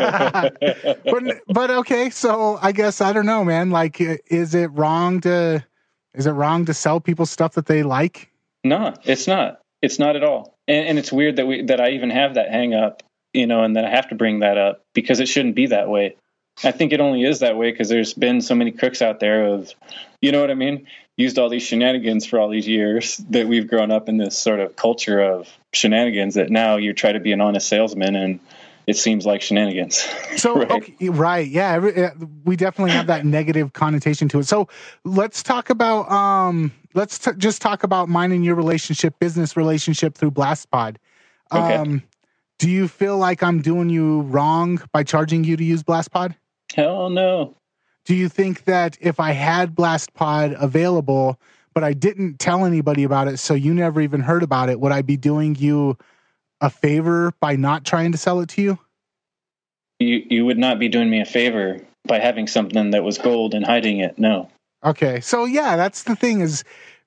but okay, so I guess, I don't know, man. Like, is it wrong to sell people stuff that they like? No, it's not. It's not at all. And it's weird that I even have that hang up, and that I have to bring that up, because it shouldn't be that way. I think it only is that way because there's been so many crooks out there of, you know what I mean? Used all these shenanigans for all these years, that we've grown up in this sort of culture of shenanigans, that now you try to be an honest salesman and it seems like shenanigans. So, right? Okay, right. Yeah. We definitely have that negative connotation to it. So let's talk about, just talk about mine and your business relationship through BlastPod. Okay. Do you feel like I'm doing you wrong by charging you to use BlastPod? Hell no. Do you think that if I had BlastPod available, but I didn't tell anybody about it, so you never even heard about it, would I be doing you a favor by not trying to sell it to you? You would not be doing me a favor by having something that was gold and hiding it. No. Okay. So yeah, that's the thing is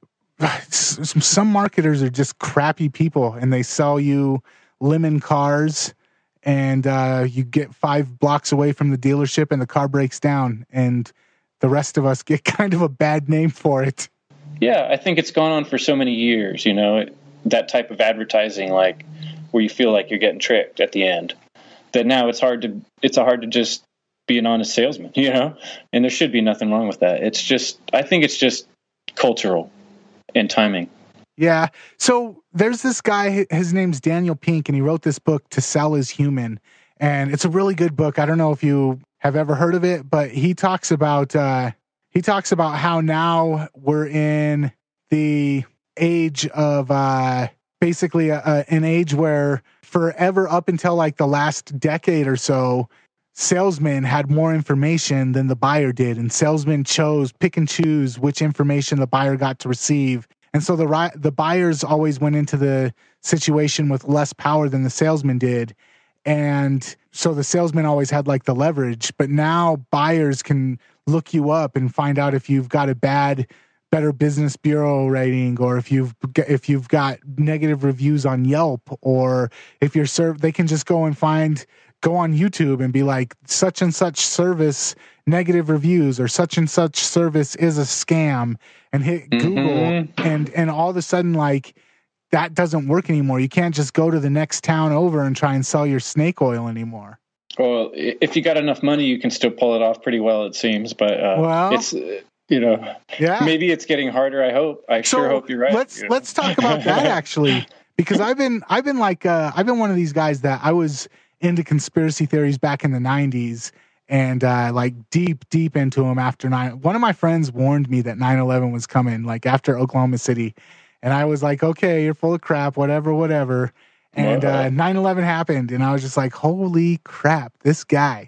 some marketers are just crappy people, and they sell you lemon cars, and you get 5 blocks away from the dealership and the car breaks down, and the rest of us get kind of a bad name for it. Yeah, I think it's gone on for so many years, that type of advertising, like where you feel like you're getting tricked at the end, that now it's hard to just be an honest salesman, and there should be nothing wrong with that. I think it's just cultural and timing. Yeah. So there's this guy, his name's Daniel Pink, and he wrote this book, To Sell is Human. And it's a really good book. I don't know if you have ever heard of it, but he talks about how now we're in the age of basically an age where forever up until like the last decade or so, salesmen had more information than the buyer did. And salesmen pick and choose which information the buyer got to receive. And so the buyers always went into the situation with less power than the salesman did. And so the salesman always had like the leverage, but now buyers can look you up and find out if you've got a Better Business Bureau rating, or if you've got negative reviews on Yelp, or if they can just go on YouTube and be like, such and such service negative reviews, or such and such service is a scam, and hit Google, and all of a sudden, like, that doesn't work anymore. You can't just go to the next town over and try and sell your snake oil anymore. Well, if you got enough money, you can still pull it off pretty well, it seems. But it's maybe it's getting harder. I sure hope you're right. Let's talk about that actually, because I've been one of these guys that I was into conspiracy theories back in the 90s. And like deep into them after 9. One of my friends warned me that 9/11 was coming, like after Oklahoma City, and I was like, "Okay, you're full of crap, whatever." And 9/11 happened, and I was just like, "Holy crap, this guy!"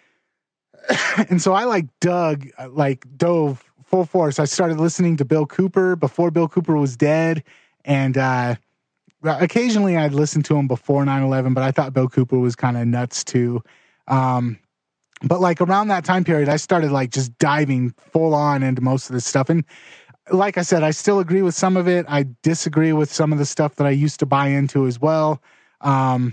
And so I dove full force. I started listening to Bill Cooper before Bill Cooper was dead, and occasionally I'd listen to him before 9/11, but I thought Bill Cooper was kind of nuts too. But like around that time period, I started like just diving full on into most of this stuff. And like I said, I still agree with some of it. I disagree with some of the stuff that I used to buy into as well. And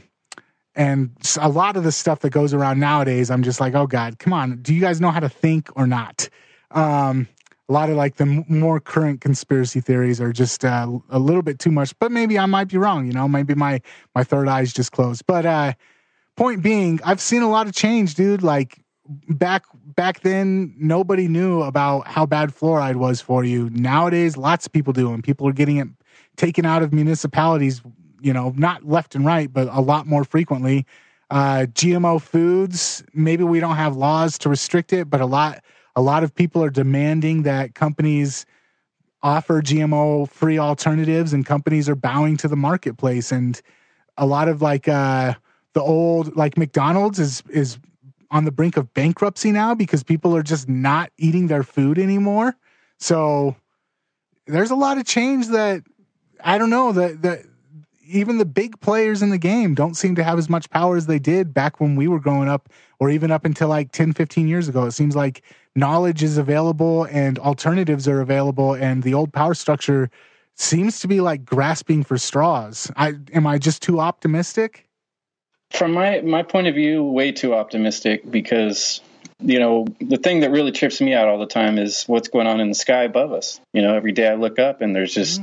a lot of the stuff that goes around nowadays, I'm just like, oh God, come on. Do you guys know how to think or not? A lot of like the more current conspiracy theories are just a little bit too much, but maybe I might be wrong. Maybe my third eye's just closed, but, point being, I've seen a lot of change, dude. Like back then, nobody knew about how bad fluoride was for you. Nowadays, lots of people do, and people are getting it taken out of municipalities, not left and right, but a lot more frequently. GMO foods, maybe we don't have laws to restrict it, but a lot of people are demanding that companies offer GMO-free alternatives, and companies are bowing to the marketplace. And a lot of the old, like McDonald's is on the brink of bankruptcy now because people are just not eating their food anymore. So there's a lot of change that I don't know that even the big players in the game don't seem to have as much power as they did back when we were growing up, or even up until like 10, 15 years ago. It seems like knowledge is available and alternatives are available, and the old power structure seems to be like grasping for straws. Am I just too optimistic? From my point of view, way too optimistic, because, you know, the thing that really trips me out all the time is what's going on in the sky above us. You know, every day I look up and there's just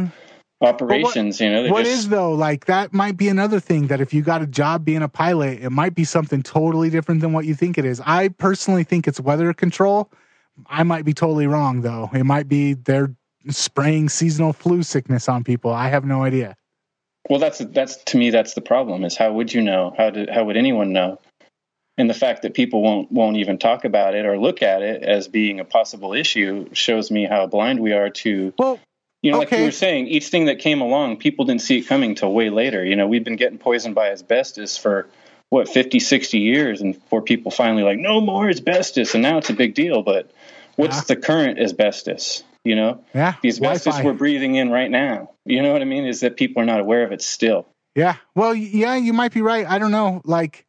operations, What is though? Like, that might be another thing, that if you got a job being a pilot, it might be something totally different than what you think it is. I personally think it's weather control. I might be totally wrong though. It might be they're spraying seasonal flu sickness on people. I have no idea. Well, that's to me, that's the problem, is how would you know? How would anyone know? And the fact that people won't even talk about it or look at it as being a possible issue shows me how blind we are to, like you were saying, each thing that came along, people didn't see it coming till way later. You know, we've been getting poisoned by asbestos for 50, 60 years, and before people finally like, no more asbestos. And now it's a big deal. But what's the current asbestos? You know, the asbestos we're breathing in right now. You know what I mean? Is that people are not aware of it still. Yeah. Well, yeah, you might be right. I don't know. Like,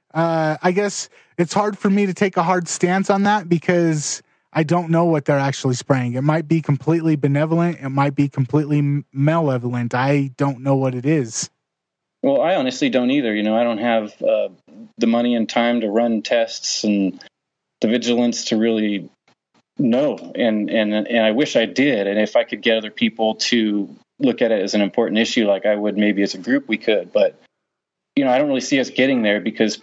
I guess it's hard for me to take a hard stance on that because I don't know what they're actually spraying. It might be completely benevolent. It might be completely malevolent. I don't know what it is. Well, I honestly don't either. You know, I don't have the money and time to run tests and the vigilance to really know. And I wish I did. And if I could get other people to look at it as an important issue, like I would maybe as a group, we could. But, you know, I don't really see us getting there because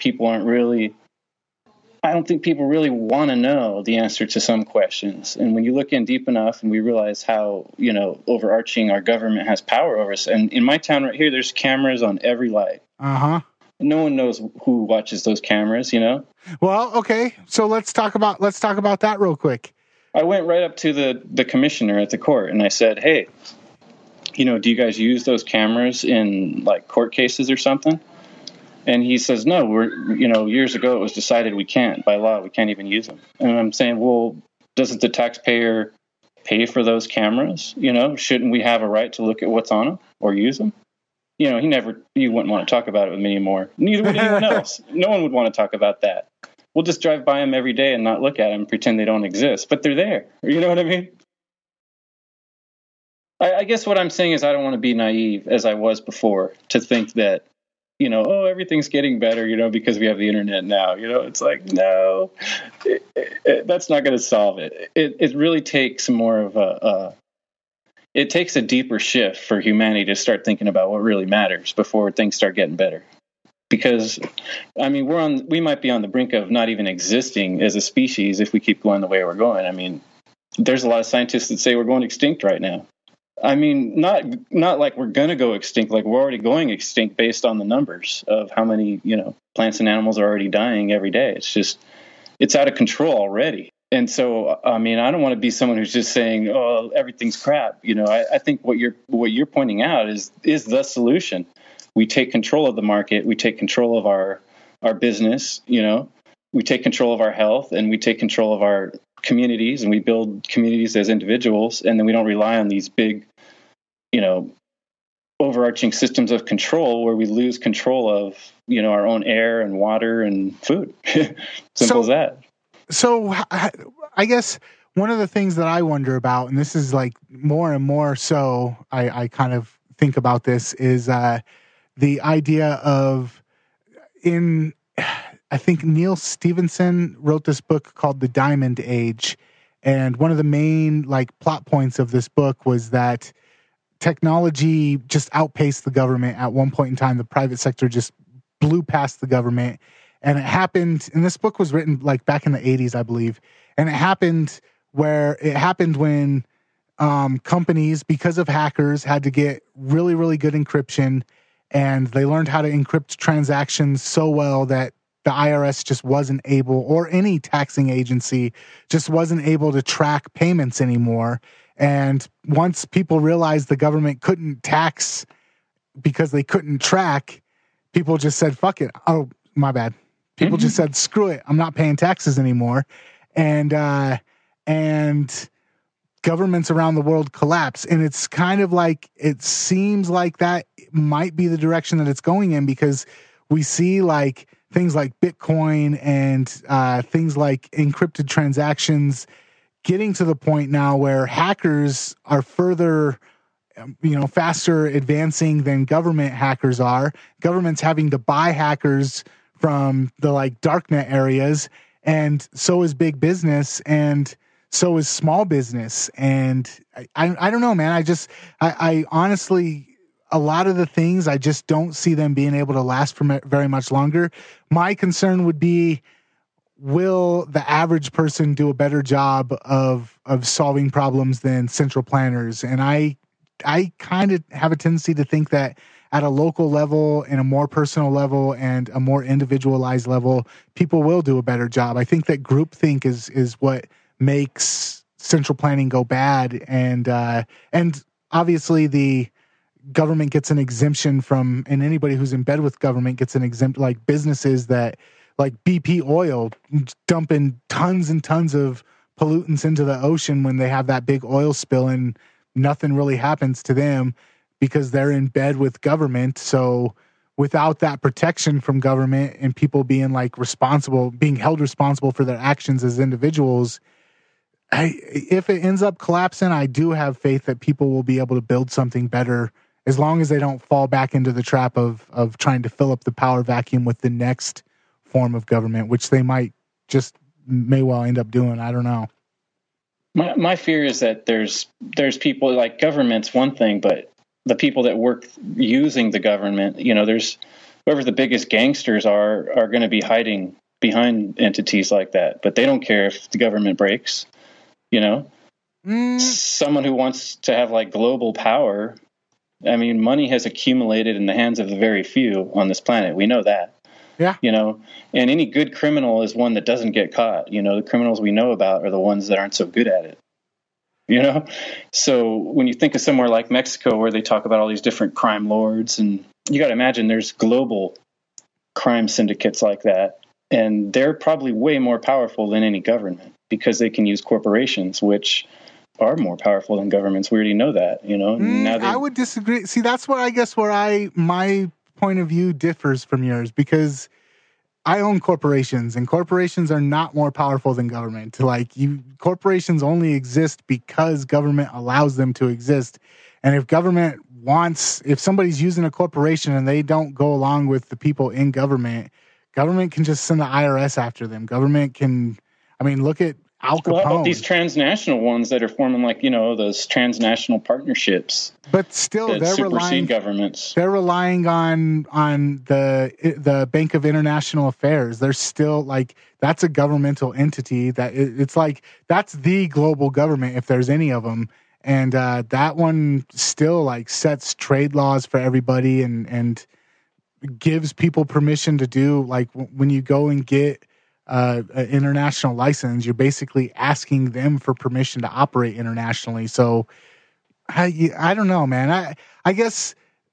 I don't think people really want to know the answer to some questions. And when you look in deep enough and we realize how, you know, overarching our government has power over us. And in my town right here, there's cameras on every light. Uh-huh. No one knows who watches those cameras, you know? Well, okay. So let's talk about that real quick. I went right up to the commissioner at the court and I said, hey, you know, do you guys use those cameras in like court cases or something? And he says, no, years ago it was decided we can't, by law, we can't even use them. And I'm saying, well, doesn't the taxpayer pay for those cameras? You know, shouldn't we have a right to look at what's on them or use them? You know, he wouldn't want to talk about it with me anymore. Neither would anyone else. No one would want to talk about that. We'll just drive by them every day and not look at them and pretend they don't exist, but they're there. You know what I mean? I guess what I'm saying is I don't want to be naive as I was before to think that, you know, oh, everything's getting better, you know, because we have the internet now. You know, it's like, no, that's not going to solve it. It really takes more of it takes a deeper shift for humanity to start thinking about what really matters before things start getting better. Because, I mean, we might be on the brink of not even existing as a species if we keep going the way we're going. I mean, there's a lot of scientists that say we're going extinct right now. I mean, not like we're going to go extinct, like we're already going extinct based on the numbers of how many, you know, plants and animals are already dying every day. It's just, it's out of control already. And so, I mean, I don't want to be someone who's just saying, oh, everything's crap. You know, I think what you're pointing out is the solution. We take control of the market. We take control of our business, you know, we take control of our health and we take control of our communities and we build communities as individuals. And then we don't rely on these big, you know, overarching systems of control where we lose control of, you know, our own air and water and food. Simple as that. So I guess one of the things that I wonder about, and this is like more and more so I kind of think about this, is the idea of I think Neil Stephenson wrote this book called The Diamond Age. And one of the main like plot points of this book was that technology just outpaced the government at one point in time. The private sector just blew past the government. And it happened, and this book was written like back in the 80s, I believe. And it happened when companies, because of hackers, had to get really, really good encryption. And they learned how to encrypt transactions so well that the IRS just wasn't able, or any taxing agency just wasn't able to track payments anymore. And once people realized the government couldn't tax because they couldn't track, people just said, fuck it. Oh, my bad. People just said, screw it. I'm not paying taxes anymore. And governments around the world collapse. And it's kind of like, it seems like that might be the direction that it's going in, because we see like things like Bitcoin and things like encrypted transactions getting to the point now where hackers are further, faster advancing than government hackers are. Governments having to buy hackers from the like darknet areas, and so is big business, and so is small business. And I don't know, man. I honestly, a lot of the things, I just don't see them being able to last for very much longer. My concern would be, will the average person do a better job of solving problems than central planners? And I kind of have a tendency to think that at a local level and a more personal level and a more individualized level, people will do a better job. I think that groupthink is what makes central planning go bad. And obviously the government gets an exemption from, and anybody who's in bed with government gets an exempt, like businesses that, like BP Oil, dumping tons and tons of pollutants into the ocean when they have that big oil spill, and nothing really happens to them because they're in bed with government. So without that protection from government and people being like being held responsible for their actions as individuals, if it ends up collapsing, I do have faith that people will be able to build something better, as long as they don't fall back into the trap of trying to fill up the power vacuum with the next form of government, which they may well end up doing. I don't know. My fear is that there's people, like, government's one thing, but the people that work using the government, there's whoever the biggest gangsters are going to be hiding behind entities like that, but they don't care if the government breaks. Someone who wants to have like global power. I mean, money has accumulated in the hands of the very few on this planet. We know that. Yeah. And any good criminal is one that doesn't get caught. The criminals we know about are the ones that aren't so good at it. So when you think of somewhere like Mexico, where they talk about all these different crime lords, and you got to imagine there's global crime syndicates like that. And they're probably way more powerful than any government, because they can use corporations, which are more powerful than governments. We already know that, I would disagree. See, that's what I guess my point of view differs from yours, because I own corporations, and corporations are not more powerful than government. Corporations only exist because government allows them to exist. And if somebody's using a corporation and they don't go along with the people in government can just send the IRS after them. Government can, look at Al Capone. Well, how about these transnational ones that are forming, those transnational partnerships? But still, they're relying governments. They're relying on the Bank of International Affairs. They're still that's a governmental entity that it's that's the global government if there's any of them, and that one still sets trade laws for everybody and gives people permission to do when you go and get an international license, you're basically asking them for permission to operate internationally. So I don't know, man. I guess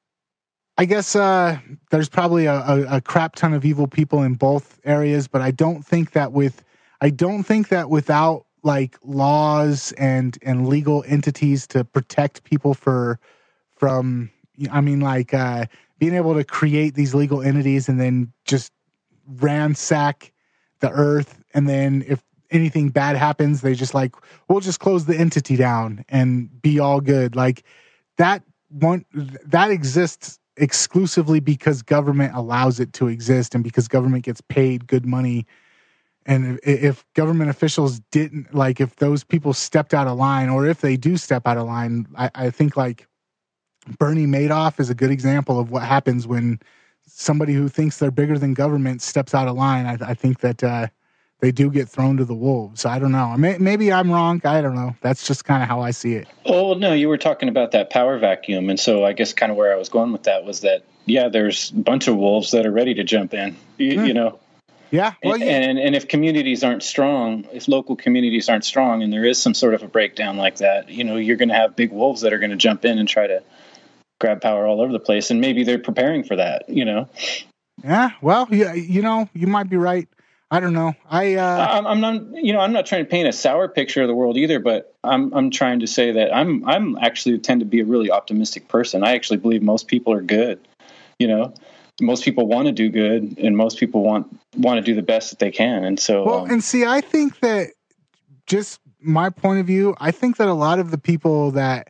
there's probably a crap ton of evil people in both areas, but I don't think that without laws and legal entities to protect people from being able to create these legal entities and then just ransack the earth, and then if anything bad happens, they just we'll just close the entity down and be all good. That exists exclusively because government allows it to exist and because government gets paid good money. And if government officials didn't, if those people stepped out of line, or if they do step out of line, I think Bernie Madoff is a good example of what happens when somebody who thinks they're bigger than government steps out of line. I think that they do get thrown to the wolves. I don't know. Maybe I'm wrong. I don't know. That's just kind of how I see it. Oh, no, you were talking about that power vacuum. And so I guess kind of where I was going with that was that, yeah, there's a bunch of wolves that are ready to jump in, you know. Yeah. Well, and if communities aren't strong, if local communities aren't strong, and there is some sort of a breakdown like that, you're going to have big wolves that are going to jump in and try to grab power all over the place, and maybe they're preparing for that, you know? Yeah, well, yeah, you know, you might be right. I don't know. I'm not trying to paint a sour picture of the world either, but I'm trying to say that I'm actually tend to be a really optimistic person. I actually believe most people are good. You know, most people want to do good, and most people want to do the best that they can. And so, well, and see, I think that, just my point of view, I think that a lot of the people that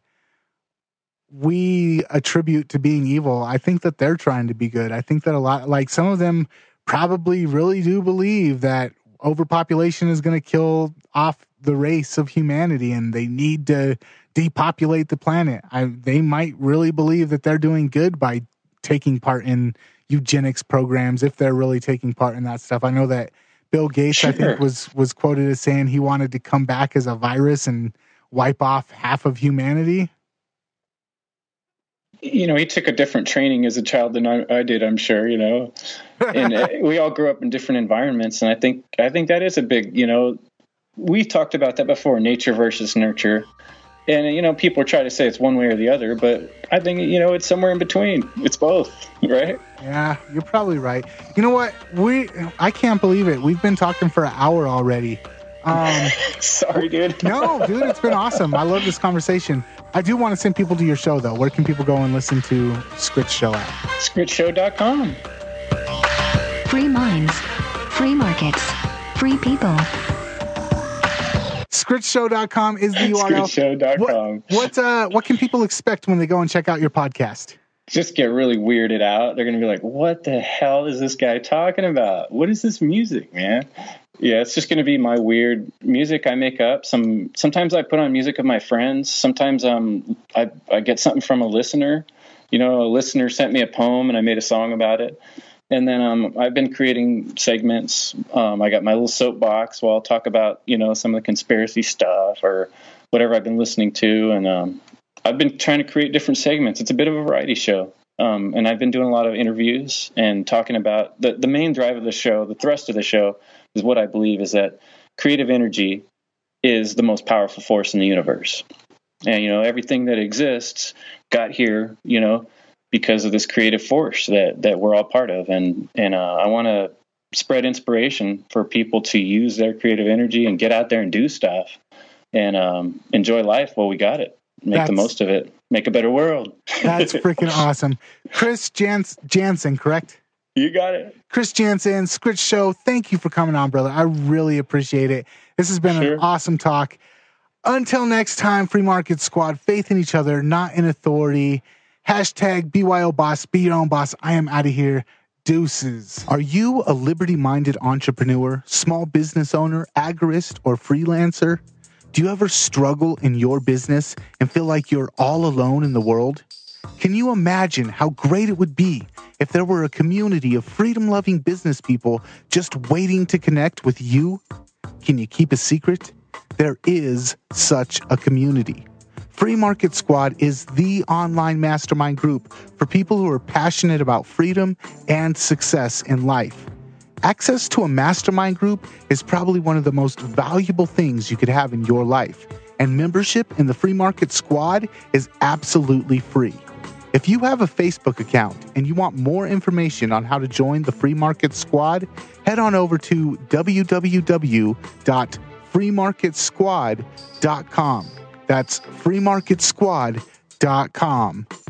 we attribute to being evil, I think that they're trying to be good. I think that a lot, like some of them probably really do believe that overpopulation is going to kill off the race of humanity and they need to depopulate the planet. They might really believe that they're doing good by taking part in eugenics programs, if they're really taking part in that stuff. I know that Bill Gates, I think, was quoted as saying he wanted to come back as a virus and wipe off half of humanity. You know, he took a different training as a child than I did, I'm sure, you know, and we all grew up in different environments. And I think that is a big, you know, we've talked about that before, nature versus nurture. And, you know, people try to say it's one way or the other, but I think, you know, it's somewhere in between. It's both, right? Yeah, you're probably right. You know what? I can't believe it. We've been talking for an hour already. Sorry, dude. No, dude, it's been awesome. I love this conversation. I do want to send people to your show, though. Where can people go and listen to Scritch Show at? ScritchShow.com. Free minds, free markets, free people. ScritchShow.com is the URL. ScritchShow.com. What can people expect when they go and check out your podcast? Just get really weirded out. They're going to be like, what the hell is this guy talking about? What is this music, man? Yeah, it's just going to be my weird music I make up. Sometimes I put on music of my friends. Sometimes I get something from a listener. You know, a listener sent me a poem and I made a song about it. And then I've been creating segments. I got my little soapbox where I'll talk about, you know, some of the conspiracy stuff or whatever I've been listening to. And I've been trying to create different segments. It's a bit of a variety show. And I've been doing a lot of interviews and talking about the main drive of the show, the thrust of the show, is what I believe is that creative energy is the most powerful force in the universe. And, you know, everything that exists got here, you know, because of this creative force that we're all part of. And I want to spread inspiration for people to use their creative energy and get out there and do stuff and enjoy life while we got it. Make the most of it. Make a better world. That's freaking awesome. Chris Jansen, correct? You got it. Chris Jansen, Scritch Show, thank you for coming on, brother. I really appreciate it. This has been an awesome talk. Until next time, Free Market Squad, faith in each other, not in authority. Hashtag BYO Boss, be your own boss. I am out of here. Deuces. Are you a liberty-minded entrepreneur, small business owner, agorist, or freelancer? Do you ever struggle in your business and feel like you're all alone in the world? Can you imagine how great it would be if there were a community of freedom-loving business people just waiting to connect with you? Can you keep a secret? There is such a community. Free Market Squad is the online mastermind group for people who are passionate about freedom and success in life. Access to a mastermind group is probably one of the most valuable things you could have in your life, and membership in the Free Market Squad is absolutely free. If you have a Facebook account and you want more information on how to join the Free Market Squad, head on over to www.freemarketsquad.com. That's freemarketsquad.com.